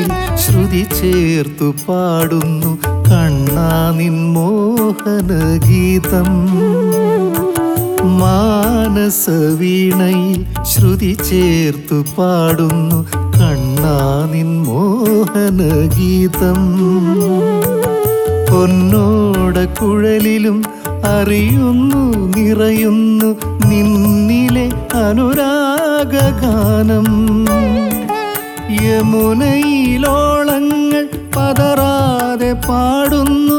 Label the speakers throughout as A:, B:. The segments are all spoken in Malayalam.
A: വീണയിൽ ശ്രുതി ചേർത്തു പാടുന്നു കണ്ണാ നിൻ മോഹനഗീതം. മാനസ വീണയിൽ ശ്രുതി ചേർത്തു പാടുന്നു കണ്ണാ നിൻ മോഹനഗീതം. പൊന്നോട കുഴലിലും അറിയുന്നു നിറയുന്നു നിന്നിലെ അനുരാഗഗാനം. യമുനയിലോളങ്ങൾ പതറാതെ പാടുന്നു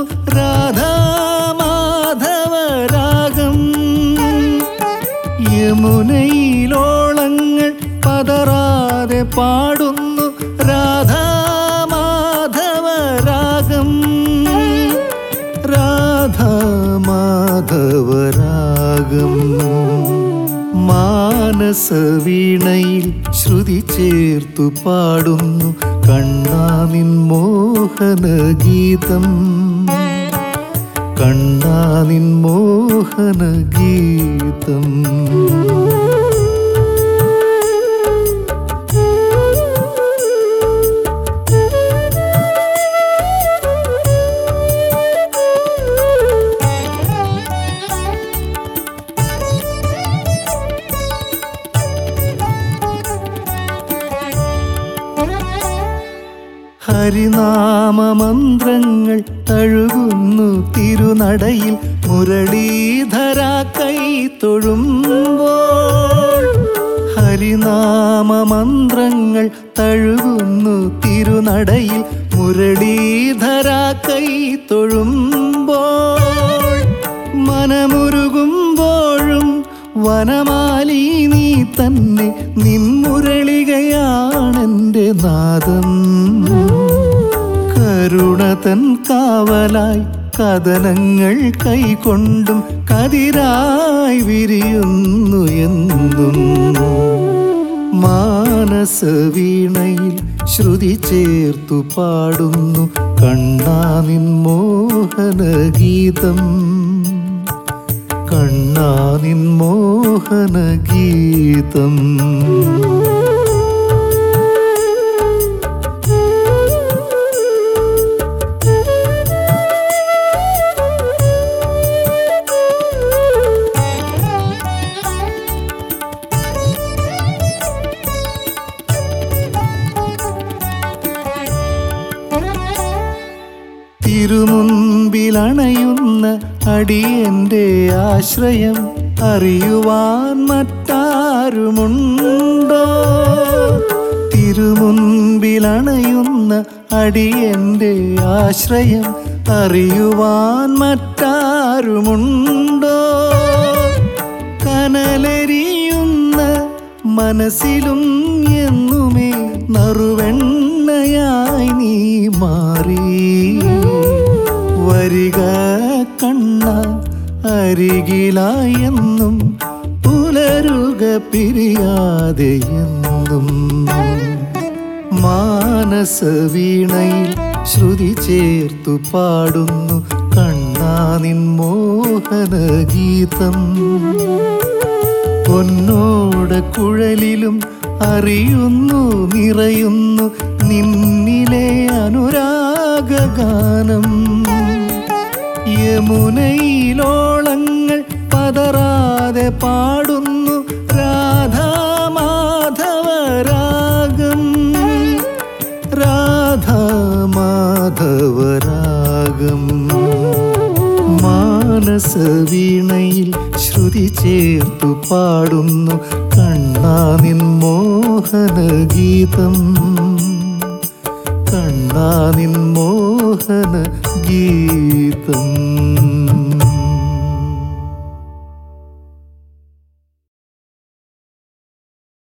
A: രാധാമാധവരാഗം. യമുനയിലോളങ്ങൾ പതറാതെ പാടുന്നു രാധാമാധവരാഗം. രാധാമാധവരാഗം. മാനസ വീണയിൽ ശ്രുതി ചേർത്തു പാടുന്നു കണ്ണാ നിൻ മോഹനഗീതം. കണ്ണാ നിൻ മോഹനഗീതം. ഹരിനാമമന്ത്രങ്ങൾ തഴുകുന്നു തിരുനടയിൽ മുരളീധര കൈ തൊഴുമ്പോൾ. ഹരിനാമമന്ത്രങ്ങൾ തഴുകുന്നു തിരുനടയിൽ മുരളീധര കൈ തൊഴുമ്പോൾ. മനമുരുകുമ്പോഴും വനമാലി നീ തന്നെ നിൻമുരളികയാണെൻ്റെ നാദം. കരുണതൻ കാവലായി കഥനങ്ങൾ കൈകൊണ്ടും കതിരായി വിരിയുന്നു എന്നും. മാനസ വീണയിൽ ശ്രുതി ചേർത്തു പാടുന്നു കണ്ണാ നിൻ മോഹനഗീതം. കണ്ണാ നിൻ മോഹനഗീതം. തിരുമുൻപിലണയുന്ന അടിയന്റെ ആശ്രയം അറിയുവാൻ മറ്റാരുമുണ്ടോ? തിരുമുൻപിലണയുന്ന അടിയന്റെ ആശ്രയം അറിയുവാൻ മറ്റാരുമുണ്ടോ? കനലെരിയുന്ന മനസ്സിലും എന്നുമേ നറുവെണ്ണയായി നീ മാറി. വരിക കണ്ണ അരികിലായെന്നും പുലരുക പിരിയാതെ എന്നും. മാനസ വീണയിൽ ശ്രുതി ചേർത്തു പാടുന്നു കണ്ണാ നിൻ മോഹനഗീതം. പൊന്നോട കുഴലിലും അറിയുന്നു നിറയുന്നു നിന്നിലെ അനുരാഗഗാനം. യമുനയിലോളങ്ങൾ പതറാതെ പാടുന്നു രാധാമാധവരാഗം. രാധാമാധവരാഗം. മാനസ വീണയിൽ ശ്രുതി ചേർത്തു പാടുന്നു കണ്ണാ നിൻ മോഹനഗീതം. കണ്ണാ നിൻ മോഹനഗീതം.